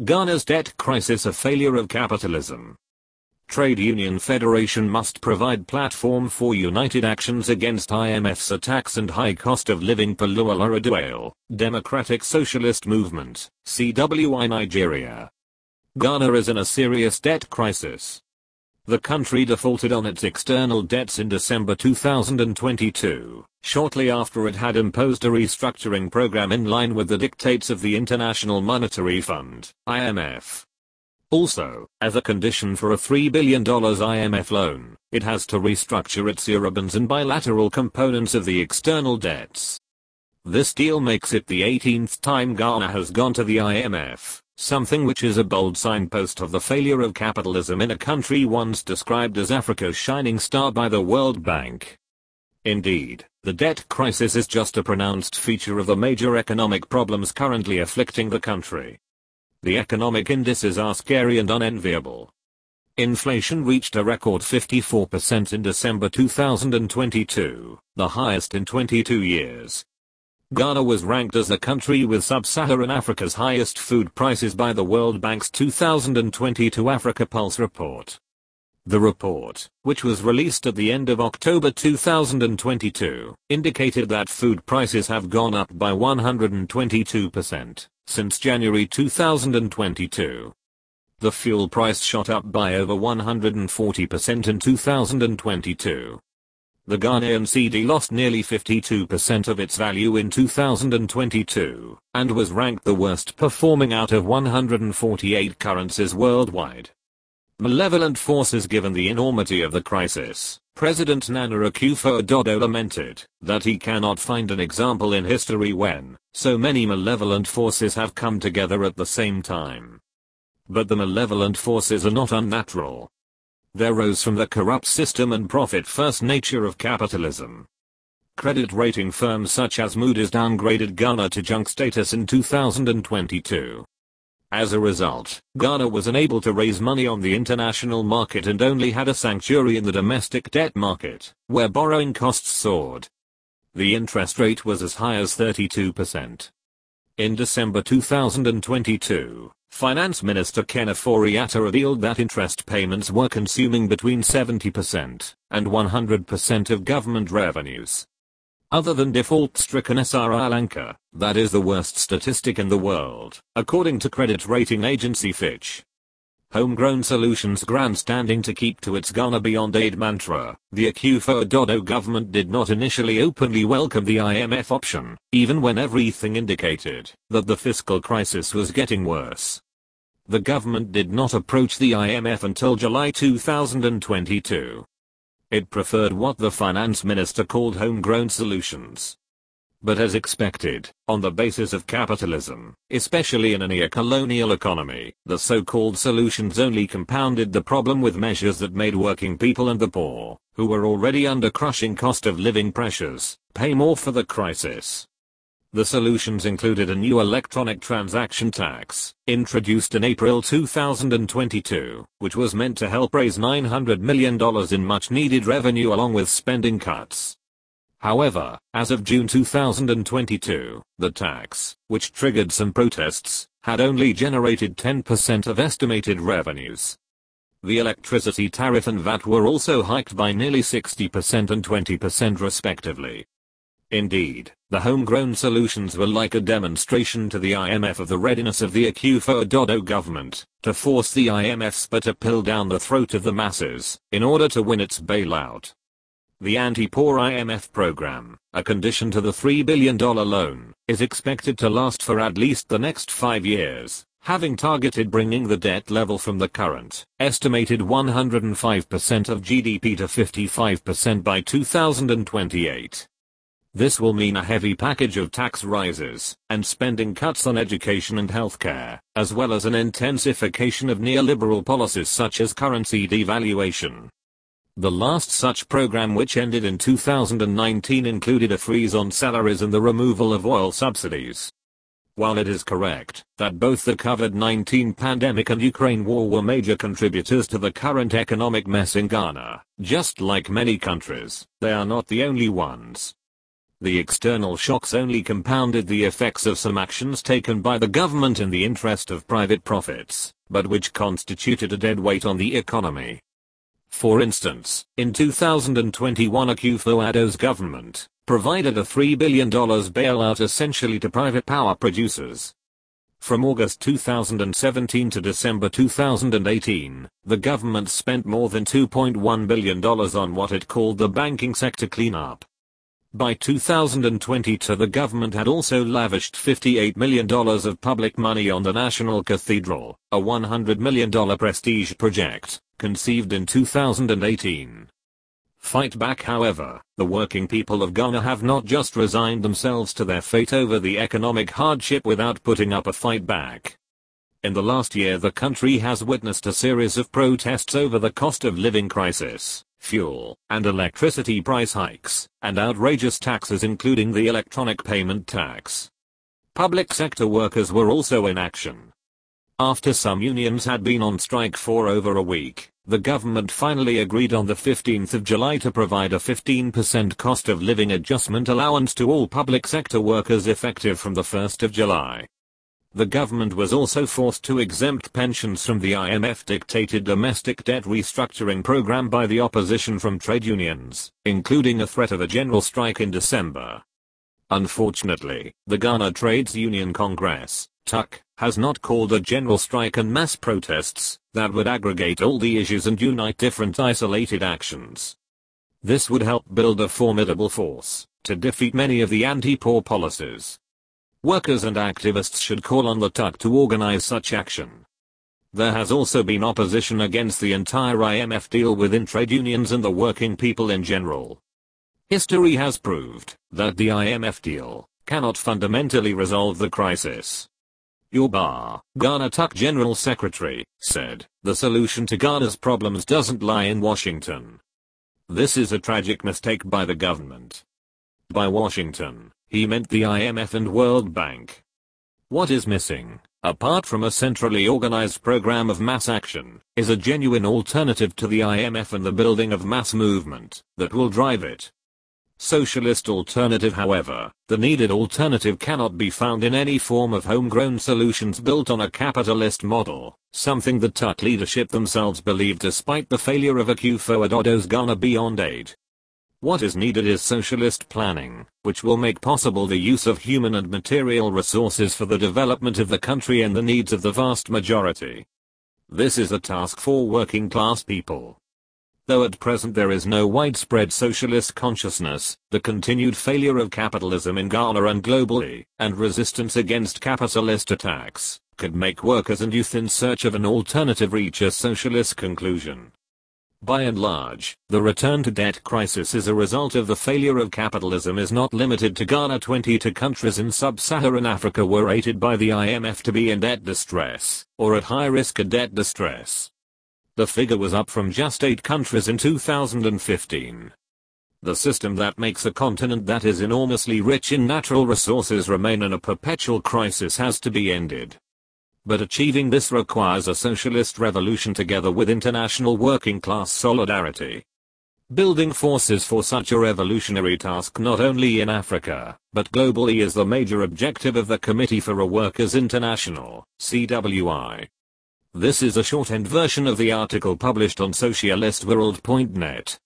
Ghana's debt crisis, a failure of capitalism. Trade Union Federation must provide platform for united actions against IMF's attacks and high cost of living. Paluala Aduale, Democratic Socialist Movement, CWI Nigeria. Ghana is in a serious debt crisis. The country defaulted on its external debts in December 2022, shortly after it had imposed a restructuring program in line with the dictates of the International Monetary Fund, IMF. Also, as a condition for a $3 billion IMF loan, it has to restructure its Eurobonds and bilateral components of the external debts. This deal makes it the 18th time Ghana has gone to the IMF. Something which is a bold signpost of the failure of capitalism in a country once described as Africa's shining star by the World Bank. Indeed, the debt crisis is just a pronounced feature of the major economic problems currently afflicting the country. The economic indices are scary and unenviable. Inflation reached a record 54% in December 2022, the highest in 22 years. Ghana was ranked as the country with sub-Saharan Africa's highest food prices by the World Bank's 2022 Africa Pulse report. The report, which was released at the end of October 2022, indicated that food prices have gone up by 122% since January 2022. The fuel price shot up by over 140% in 2022. The Ghanaian cedi lost nearly 52% of its value in 2022, and was ranked the worst performing out of 148 currencies worldwide. Malevolent forces. Given the enormity of the crisis, President Nana Akufo-Addo lamented that he cannot find an example in history when so many malevolent forces have come together at the same time. But the malevolent forces are not unnatural. They rose from the corrupt system and profit-first nature of capitalism. Credit rating firms such as Moody's downgraded Ghana to junk status in 2022. As a result, Ghana was unable to raise money on the international market and only had a sanctuary in the domestic debt market, where borrowing costs soared. The interest rate was as high as 32%. In December 2022, Finance Minister Ken Ofori-Atta revealed that interest payments were consuming between 70% and 100% of government revenues. Other than default-stricken Sri Lanka, that is the worst statistic in the world, according to credit rating agency Fitch. Homegrown Solutions grandstanding to keep to its Ghana Beyond Aid mantra, the Akufo-Addo government did not initially openly welcome the IMF option, even when everything indicated that the fiscal crisis was getting worse. The government did not approach the IMF until July 2022. It preferred what the finance minister called homegrown solutions. But as expected, on the basis of capitalism, especially in a neo-colonial economy, the so-called solutions only compounded the problem with measures that made working people and the poor, who were already under crushing cost of living pressures, pay more for the crisis. The solutions included a new electronic transaction tax, introduced in April 2022, which was meant to help raise $900 million in much-needed revenue along with spending cuts. However, as of June 2022, the tax, which triggered some protests, had only generated 10% of estimated revenues. The electricity tariff and VAT were also hiked by nearly 60% and 20% respectively. Indeed, the homegrown solutions were like a demonstration to the IMF of the readiness of the Akufo-Addo government to force the IMF's bitter pill down the throat of the masses in order to win its bailout. The anti-poor IMF program, a condition to the $3 billion loan, is expected to last for at least the next 5 years, having targeted bringing the debt level from the current, estimated 105% of GDP to 55% by 2028. This will mean a heavy package of tax rises and spending cuts on education and healthcare, as well as an intensification of neoliberal policies such as currency devaluation. The last such program, which ended in 2019, included a freeze on salaries and the removal of oil subsidies. While it is correct that both the COVID-19 pandemic and Ukraine war were major contributors to the current economic mess in Ghana, just like many countries, they are not the only ones. the external shocks only compounded the effects of some actions taken by the government in the interest of private profits, but which constituted a dead weight on the economy. For instance, in 2021 Akufo-Addo's government provided a $3 billion bailout essentially to private power producers. From August 2017 to December 2018, the government spent more than $2.1 billion on what it called the banking sector cleanup. By 2022 the government had also lavished $58 million of public money on the National Cathedral, a $100 million prestige project, conceived in 2018. Fight back. However, the working people of Ghana have not just resigned themselves to their fate over the economic hardship without putting up a fight back. In the last year the country has witnessed a series of protests over the cost of living crisis, fuel and electricity price hikes, and outrageous taxes including the electronic payment tax. Public sector workers were also in action. After some unions had been on strike for over a week, the government finally agreed on the 15th of July to provide a 15% cost of living adjustment allowance to all public sector workers effective from the 1st of July. The government was also forced to exempt pensions from the IMF-dictated domestic debt restructuring program by the opposition from trade unions, including a threat of a general strike in December. Unfortunately, the Ghana Trades Union Congress, TUC, has not called a general strike and mass protests that would aggregate all the issues and unite different isolated actions. This would help build a formidable force to defeat many of the anti-poor policies. Workers and activists should call on the TUC to organize such action. There has also been opposition against the entire IMF deal within trade unions and the working people in general. History has proved that the IMF deal cannot fundamentally resolve the crisis. Yoruba, Ghana TUC General Secretary, said, "The solution to Ghana's problems doesn't lie in Washington. This is a tragic mistake by the government." By Washington, he meant the IMF and World Bank. What is missing, apart from a centrally organized program of mass action, is a genuine alternative to the IMF and the building of mass movement that will drive it. Socialist alternative. However, the needed alternative cannot be found in any form of homegrown solutions built on a capitalist model, something the TUC leadership themselves believe despite the failure of Akufo-Addo's Ghana Beyond Aid. What is needed is socialist planning, which will make possible the use of human and material resources for the development of the country and the needs of the vast majority. This is a task for working class people. Though at present there is no widespread socialist consciousness, the continued failure of capitalism in Ghana and globally, and resistance against capitalist attacks, could make workers and youth in search of an alternative reach a socialist conclusion. By and large, the return to debt crisis is a result of the failure of capitalism is not limited to Ghana. 22 countries in sub-Saharan Africa were rated by the IMF to be in debt distress, or at high risk of debt distress. The figure was up from just 8 countries in 2015. The system that makes a continent that is enormously rich in natural resources remain in a perpetual crisis has to be ended. But achieving this requires a socialist revolution together with international working class solidarity. Building forces for such a revolutionary task not only in Africa, but globally is the major objective of the Committee for a Workers' International, CWI. This is a shorthand version of the article published on socialistworld.net.